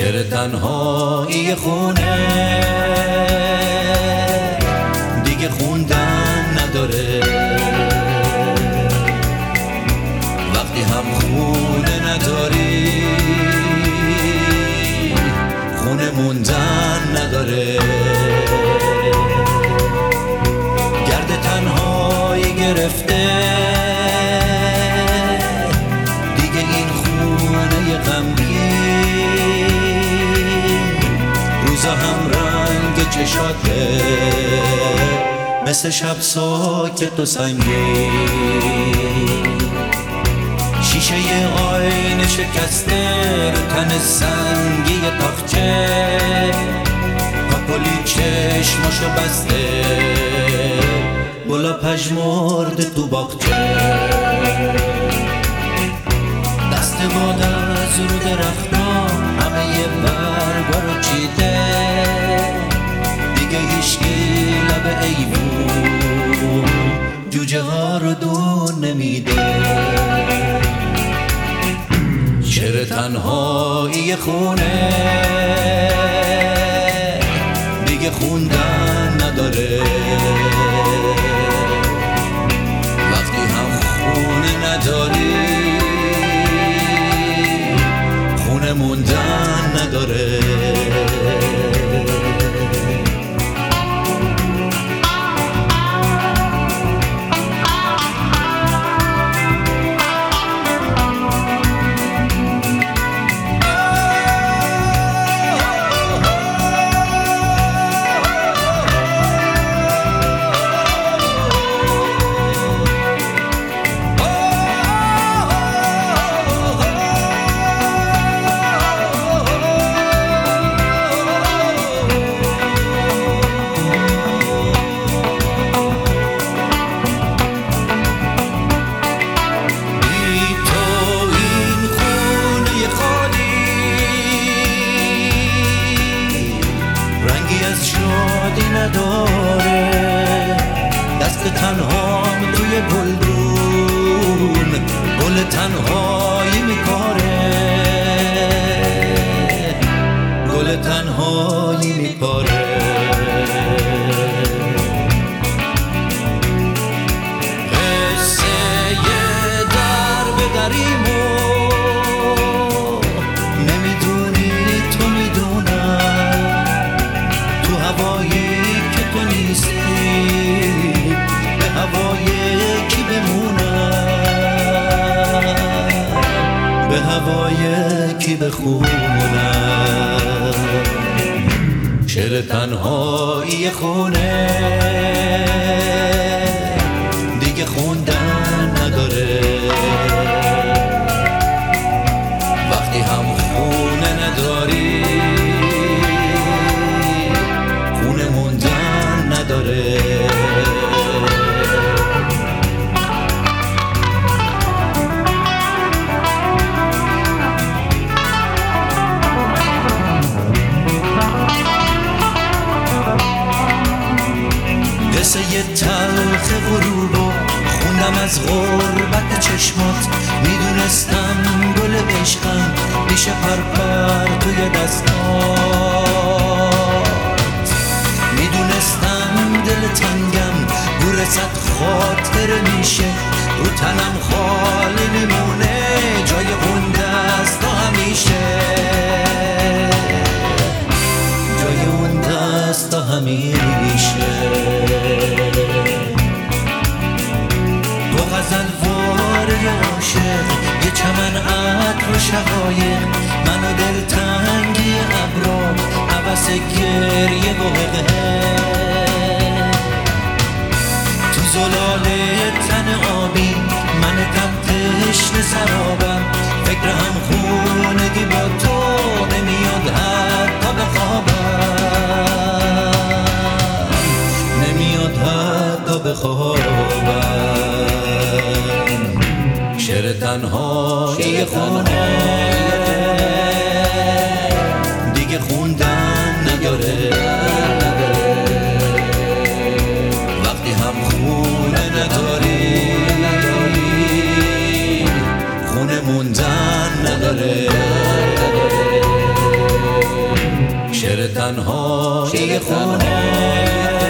شعر تنهایی خونه دیگه خوندن نداره، وقتی هم خونه نداری خونه موندن نداره. گرد تنهایی گرفته دیگه این خونه غمگین، روزا هم رنگ چشاته مثل شب ساکت و سنگین، شیشه آینه شکسته رو تن سنگی تاقچه، پاپولی چشماشو بسته گلا پژمرده تو باغچه، دست باد از رو درختا همه برگا رو چیده، دیگه هیچکی لب ایوون جوجه ها رو دون نمیده. شعر تنهایی خونه دیگه خوندن نداره، وقتی هم خونه نداری خونه موندن نداره. شادی نداره، دست تنهام توی گلدون گل تنهایی میکاره، گل تنهایی میکاره. قصه در به دریمو نمیدونی تو میدونم، تو هوایی که تو نیستی به هوای کی بمونم، به هوای کی بخونم. شعر تنهایی خونه دیگه خوندن نداره، وقتی هم خونه نداری خونه موندن نداره. قصه تلخ غروبو خوندم از غربت چشمات، میدونستم گل عشقم میشه پرپر توی دستات، میدونستم دل تنگم گور صد خاطره میشه، رو تنم خالی میمونه جای اون دستا همیشه، جای اون دستا همیشه. با غزل واره عاشق یه چمن عطر و شقایق، من و دلتنگی ابرا عبس گریه و حقه، تو زلال تن آبی من تم تشنه سرابم، فکر هم خونگی با تو نمیاد حتی بخوابم، نمیاد حتی بخوابم. شعر تنهایی خونه دیگه خوندن نداره، وقتی هم خونه نداری خونه موندن نداره. شعر تنهایی خونه